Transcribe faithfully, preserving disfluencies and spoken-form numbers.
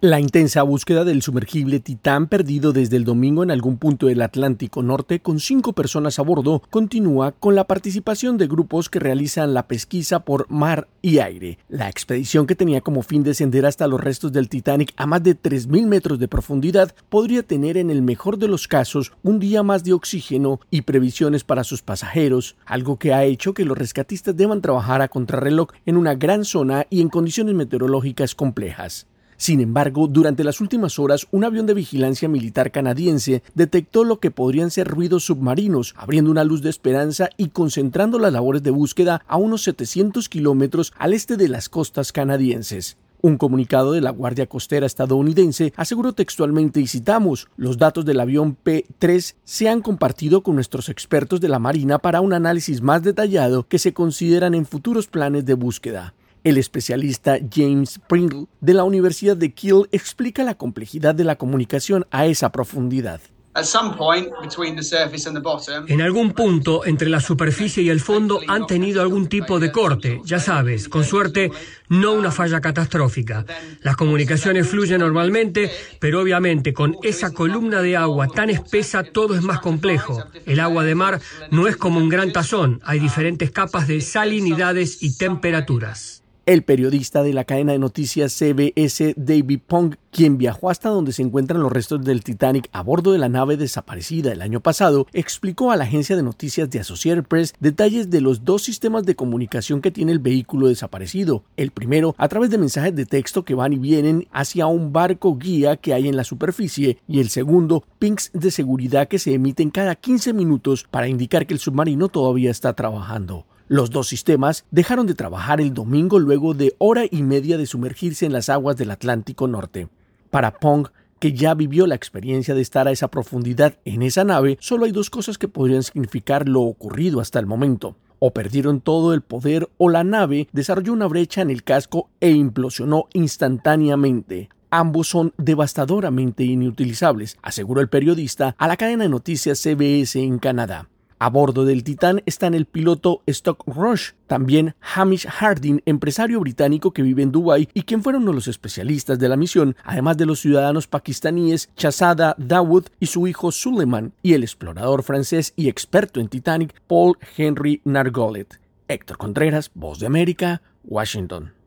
La intensa búsqueda del sumergible Titán, perdido desde el domingo en algún punto del Atlántico Norte con cinco personas a bordo, continúa con la participación de grupos que realizan la pesquisa por mar y aire. La expedición, que tenía como fin descender hasta los restos del Titanic a más de tres mil metros de profundidad, podría tener en el mejor de los casos un día más de oxígeno y previsiones para sus pasajeros, algo que ha hecho que los rescatistas deban trabajar a contrarreloj en una gran zona y en condiciones meteorológicas complejas. Sin embargo, durante las últimas horas, un avión de vigilancia militar canadiense detectó lo que podrían ser ruidos submarinos, abriendo una luz de esperanza y concentrando las labores de búsqueda a unos setecientos kilómetros al este de las costas canadienses. Un comunicado de la Guardia Costera estadounidense aseguró textualmente, y citamos: «Los datos del avión P tres se han compartido con nuestros expertos de la Marina para un análisis más detallado que se consideran en futuros planes de búsqueda». El especialista James Pringle de la Universidad de Kiel explica la complejidad de la comunicación a esa profundidad. En algún punto entre la superficie y el fondo han tenido algún tipo de corte, ya sabes, con suerte no una falla catastrófica. Las comunicaciones fluyen normalmente, pero obviamente con esa columna de agua tan espesa todo es más complejo. El agua de mar no es como un gran tazón, hay diferentes capas de salinidades y temperaturas. El periodista de la cadena de noticias C B S, David Pong, quien viajó hasta donde se encuentran los restos del Titanic a bordo de la nave desaparecida el año pasado, explicó a la agencia de noticias de Associated Press detalles de los dos sistemas de comunicación que tiene el vehículo desaparecido. El primero, a través de mensajes de texto que van y vienen hacia un barco guía que hay en la superficie, y el segundo, pings de seguridad que se emiten cada quince minutos para indicar que el submarino todavía está trabajando. Los dos sistemas dejaron de trabajar el domingo luego de hora y media de sumergirse en las aguas del Atlántico Norte. Para Pong, que ya vivió la experiencia de estar a esa profundidad en esa nave, solo hay dos cosas que podrían significar lo ocurrido hasta el momento. O perdieron todo el poder, o la nave desarrolló una brecha en el casco e implosionó instantáneamente. Ambos son devastadoramente inutilizables, aseguró el periodista a la cadena de noticias C B S en Canadá. A bordo del Titán están el piloto Stock Rush, también Hamish Harding, empresario británico que vive en Dubái y quien fueron uno de los especialistas de la misión, además de los ciudadanos pakistaníes Shahzada Dawood y su hijo Suleiman, y el explorador francés y experto en Titanic Paul Henry Nargolet. Héctor Contreras, Voz de América, Washington.